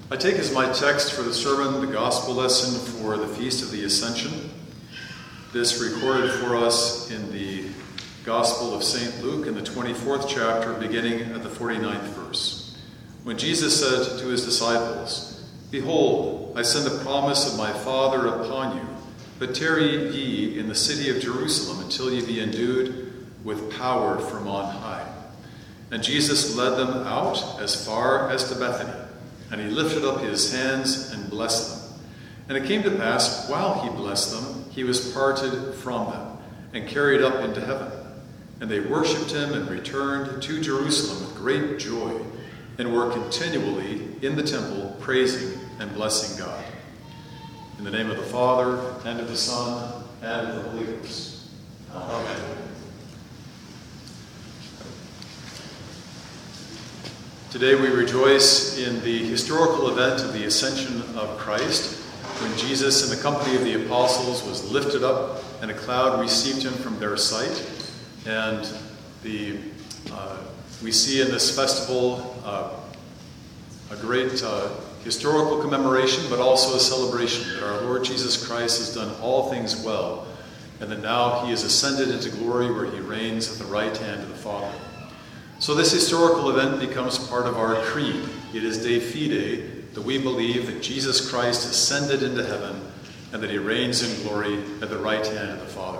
I take as my text for the sermon the gospel lesson for the Feast of the Ascension. This recorded for us in the Gospel of St. Luke in the 24th chapter, beginning at the 49th verse. When Jesus said to his disciples, "Behold, I send the promise of my Father upon you, but tarry ye in the city of Jerusalem until ye be endued with power from on high." And Jesus led them out as far as to Bethany, and he lifted up his hands and blessed them. And it came to pass, while he blessed them, he was parted from them and carried up into heaven. And they worshipped him and returned to Jerusalem with great joy, and were continually in the temple praising and blessing God. In the name of the Father, and of the Son, and of the Holy Ghost. Amen. Today we rejoice in the historical event of the Ascension of Christ, when Jesus, in the company of the apostles, was lifted up and a cloud received him from their sight. And we see in this festival a great historical commemoration, but also a celebration that our Lord Jesus Christ has done all things well, and that now he is ascended into glory where he reigns at the right hand of the Father. So this historical event becomes part of our creed. It is De Fide that we believe that Jesus Christ ascended into heaven and that he reigns in glory at the right hand of the Father.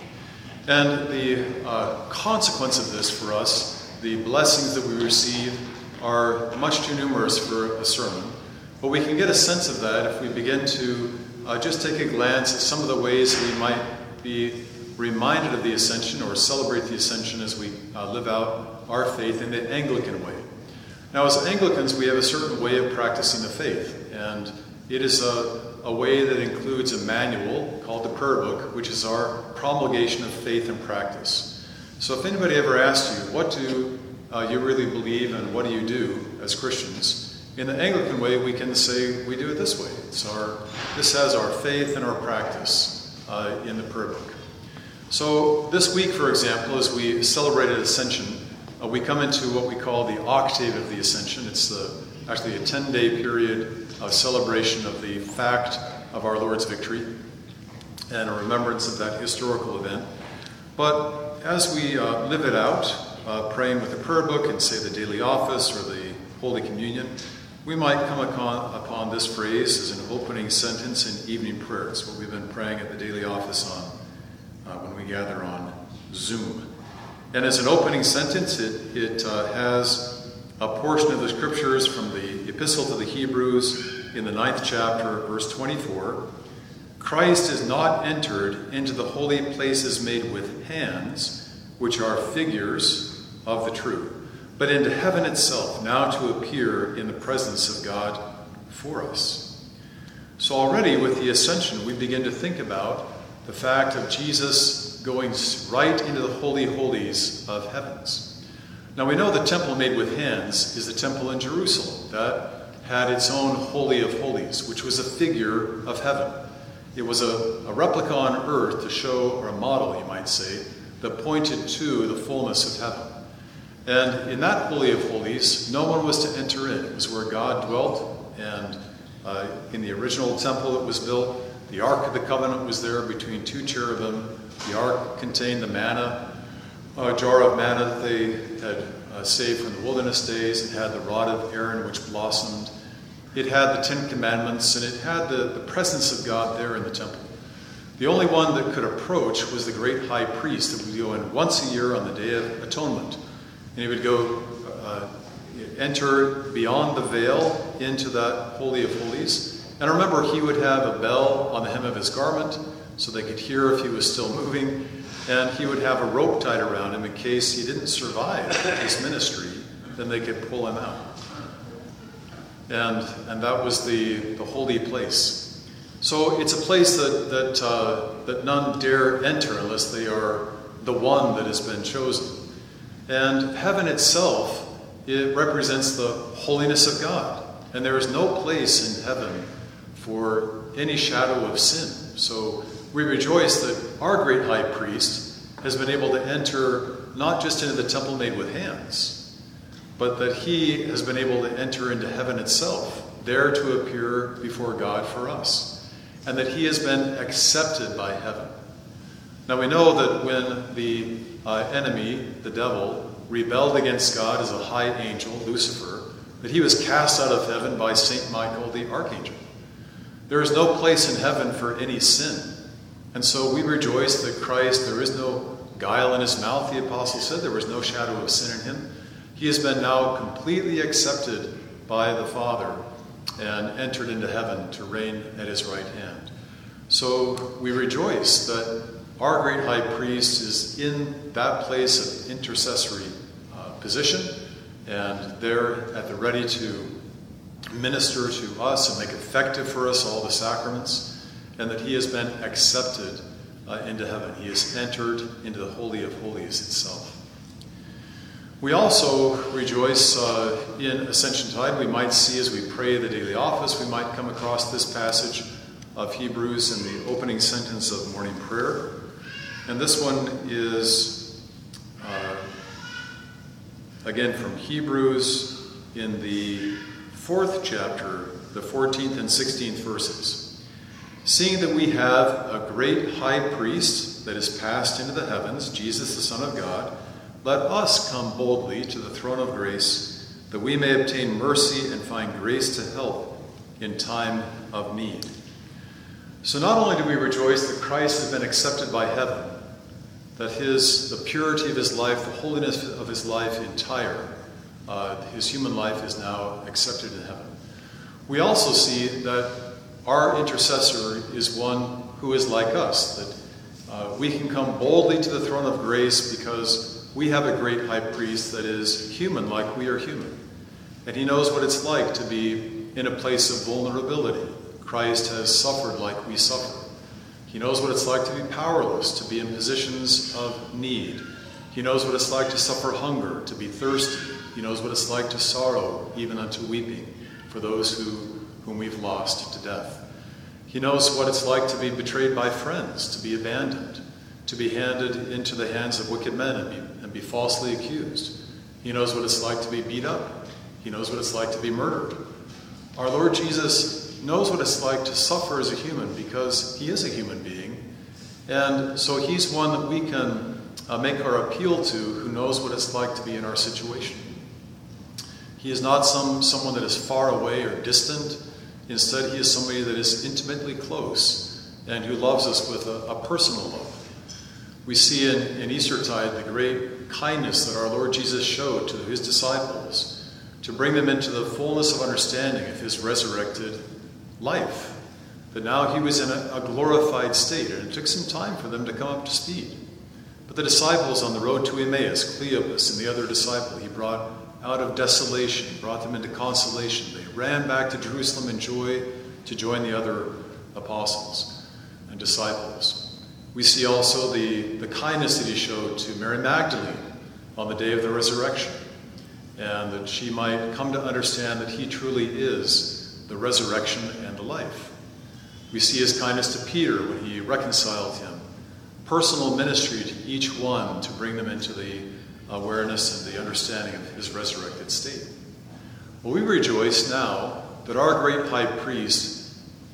And the consequence of this for us, the blessings that we receive, are much too numerous for a sermon. But we can get a sense of that if we begin to just take a glance at some of the ways that we might be reminded of the Ascension or celebrate the Ascension as we live out our faith in the Anglican way. Now, as Anglicans, we have a certain way of practicing the faith, and it is a way that includes a manual called the Prayer Book, which is our promulgation of faith and practice. So if anybody ever asks you, what do you really believe and what do you do as Christians? In the Anglican way, we can say we do it this way. This has our faith and our practice in the Prayer Book. So this week, for example, as we celebrated Ascension, we come into what we call the Octave of the Ascension. It's actually a 10-day period of celebration of the fact of our Lord's victory and a remembrance of that historical event. But as we live it out, praying with the Prayer Book and say the daily office or the Holy Communion, we might come upon this phrase as an opening sentence in evening prayer. It's what we've been praying at the daily office on when we gather on Zoom. And as an opening sentence, it has a portion of the scriptures from the Epistle to the Hebrews in the 9th chapter, verse 24. Christ is not entered into the holy places made with hands, which are figures of the true, but into heaven itself, now to appear in the presence of God for us. So already with the Ascension, we begin to think about the fact of Jesus going right into the holy holies of heavens. Now we know the temple made with hands is the temple in Jerusalem that had its own holy of holies, which was a figure of heaven. It was a replica on earth to show, or a model you might say, that pointed to the fullness of heaven. And in that holy of holies, no one was to enter in. It was where God dwelt, and in the original temple that was built, the Ark of the Covenant was there between two cherubim. The ark contained the manna, a jar of manna that they had saved from the wilderness days. It had the rod of Aaron, which blossomed. It had the 10 Commandments, and it had the presence of God there in the temple. The only one that could approach was the great high priest that would go in once a year on the Day of Atonement. And he would go enter beyond the veil into that Holy of Holies. And remember, he would have a bell on the hem of his garment, so they could hear if he was still moving, and he would have a rope tied around him in case he didn't survive his ministry, then they could pull him out. And that was the holy place. So it's a place that none dare enter unless they are the one that has been chosen. And heaven itself, it represents the holiness of God, and there is no place in heaven for any shadow of sin. So we rejoice that our great high priest has been able to enter not just into the temple made with hands, but that he has been able to enter into heaven itself, there to appear before God for us, and that he has been accepted by heaven. Now we know that when the enemy, the devil, rebelled against God as a high angel, Lucifer, that he was cast out of heaven by St. Michael the archangel. There is no place in heaven for any sin. And so we rejoice that Christ, there is no guile in his mouth, the apostle said. There was no shadow of sin in him. He has been now completely accepted by the Father and entered into heaven to reign at his right hand. So we rejoice that our great high priest is in that place of intercessory position and there at the ready to minister to us and make effective for us all the sacraments, and that he has been accepted into heaven. He has entered into the Holy of Holies itself. We also rejoice in Ascensiontide. We might see as we pray the daily office, we might come across this passage of Hebrews in the opening sentence of morning prayer. And this one is, again, from Hebrews in the 4th chapter, the 14th and 16th verses. Seeing that we have a great high priest that is passed into the heavens, Jesus the Son of God, let us come boldly to the throne of grace, that we may obtain mercy and find grace to help in time of need. So not only do we rejoice that Christ has been accepted by heaven, that the purity of his life, the holiness of his life entire, his human life is now accepted in heaven. We also see that our intercessor is one who is like us, that we can come boldly to the throne of grace because we have a great high priest that is human like we are human. And he knows what it's like to be in a place of vulnerability. Christ has suffered like we suffer. He knows what it's like to be powerless, to be in positions of need. He knows what it's like to suffer hunger, to be thirsty. He knows what it's like to sorrow, even unto weeping, for those whom we've lost to death. He knows what it's like to be betrayed by friends, to be abandoned, to be handed into the hands of wicked men and be falsely accused. He knows what it's like to be beat up. He knows what it's like to be murdered. Our Lord Jesus knows what it's like to suffer as a human because he is a human being. And so he's one that we can make our appeal to, who knows what it's like to be in our situation. He is not someone that is far away or distant. Instead, he is somebody that is intimately close and who loves us with a personal love. We see in Eastertide the great kindness that our Lord Jesus showed to his disciples to bring them into the fullness of understanding of his resurrected life. That now he was in a glorified state, and it took some time for them to come up to speed. But the disciples on the road to Emmaus, Cleopas and the other disciple, he brought out of desolation, brought them into consolation. They ran back to Jerusalem in joy to join the other apostles and disciples. We see also the kindness that he showed to Mary Magdalene on the day of the resurrection, and that she might come to understand that he truly is the resurrection and the life. We see his kindness to Peter when he reconciled him. Personal ministry to each one to bring them into the awareness and the understanding of his resurrected state. Well, we rejoice now that our great high priest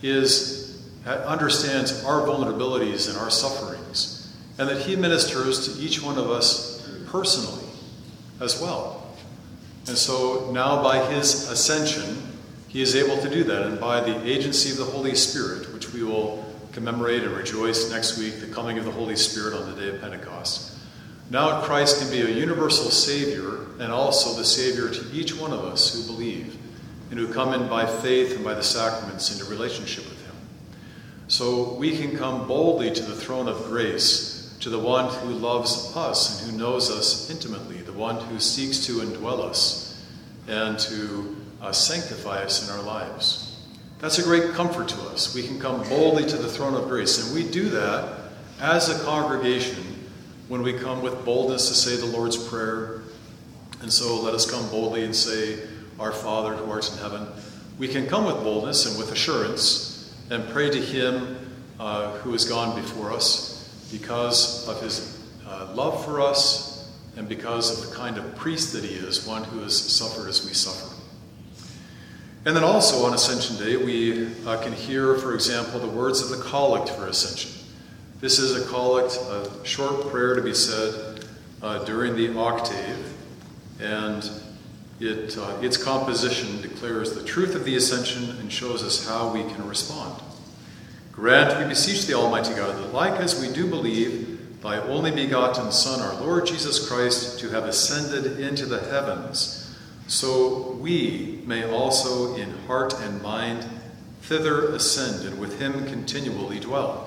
understands our vulnerabilities and our sufferings, and that he ministers to each one of us personally as well. And so now by his ascension, he is able to do that, and by the agency of the Holy Spirit, which we will commemorate and rejoice next week, the coming of the Holy Spirit on the day of Pentecost. Now Christ can be a universal Savior and also the Savior to each one of us who believe and who come in by faith and by the sacraments into relationship with him. So we can come boldly to the throne of grace, to the one who loves us and who knows us intimately, the one who seeks to indwell us and to sanctify us in our lives. That's a great comfort to us. We can come boldly to the throne of grace, and we do that as a congregation when we come with boldness to say the Lord's Prayer. And so let us come boldly and say, Our Father who art in heaven. We can come with boldness and with assurance and pray to him who has gone before us because of his love for us and because of the kind of priest that he is, one who has suffered as we suffer. And then also on Ascension Day, we can hear, for example, the words of the Collect for Ascension. This is a collect, a short prayer to be said during the octave, and its composition declares the truth of the Ascension and shows us how we can respond. Grant, we beseech the Almighty God, that like as we do believe thy only begotten Son, our Lord Jesus Christ, to have ascended into the heavens, so we may also in heart and mind thither ascend, and with him continually dwell.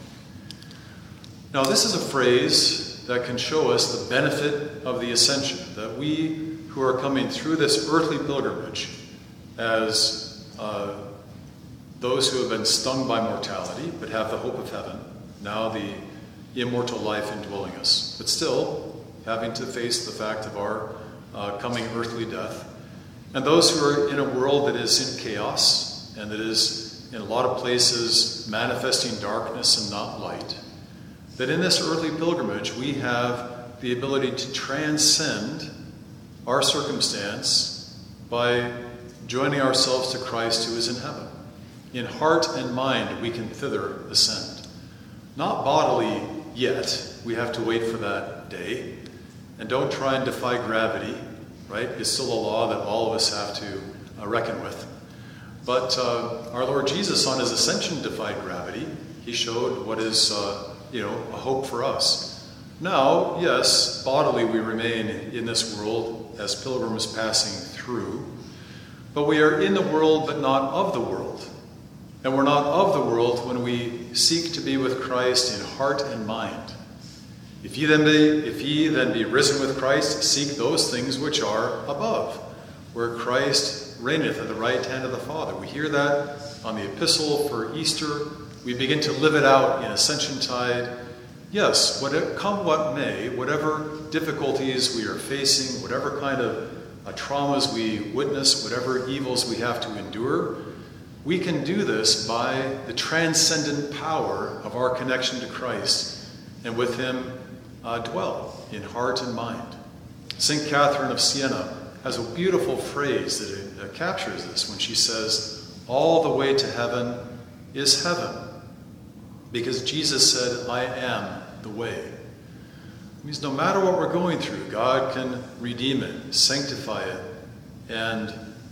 Now, this is a phrase that can show us the benefit of the Ascension, that we who are coming through this earthly pilgrimage as those who have been stung by mortality but have the hope of heaven, now the immortal life indwelling us, but still having to face the fact of our coming earthly death, and those who are in a world that is in chaos and that is in a lot of places manifesting darkness and not light, that in this earthly pilgrimage we have the ability to transcend our circumstance by joining ourselves to Christ who is in heaven. In heart and mind we can thither ascend. Not bodily yet. We have to wait for that day. And don't try and defy gravity, right? It's still a law that all of us have to reckon with. But our Lord Jesus on his ascension defied gravity. He showed what is a hope for us. Now, yes, bodily we remain in this world as pilgrims passing through, but we are in the world but not of the world. And we're not of the world when we seek to be with Christ in heart and mind. If ye then be risen with Christ, seek those things which are above, where Christ reigneth at the right hand of the Father. We hear that on the epistle for Easter. We begin to live it out in Ascension Tide. Yes, come what may, whatever difficulties we are facing, whatever kind of traumas we witness, whatever evils we have to endure, we can do this by the transcendent power of our connection to Christ, and with him dwell in heart and mind. St. Catherine of Siena has a beautiful phrase that captures this when she says, all the way to heaven is heaven. Because Jesus said, I am the way. It means no matter what we're going through, God can redeem it, sanctify it, and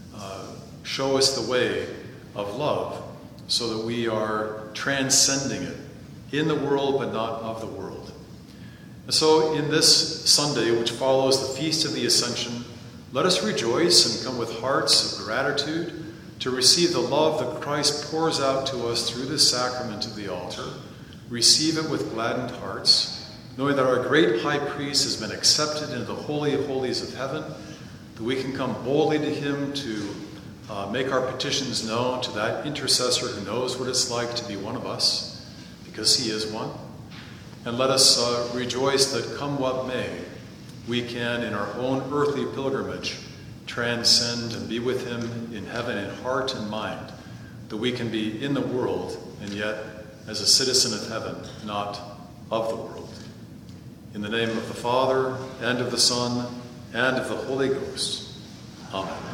show us the way of love so that we are transcending it in the world but not of the world. And so in this Sunday, which follows the Feast of the Ascension, let us rejoice and come with hearts of gratitude to receive the love that Christ pours out to us through the sacrament of the altar. Receive it with gladdened hearts, knowing that our great high priest has been accepted into the Holy of Holies of heaven, that we can come boldly to him to make our petitions known to that intercessor who knows what it's like to be one of us, because he is one. And let us rejoice that come what may, we can, in our own earthly pilgrimage, transcend and be with him in heaven in heart and mind, that we can be in the world and yet as a citizen of heaven, not of the world. In the name of the Father, and of the Son, and of the Holy Ghost. Amen.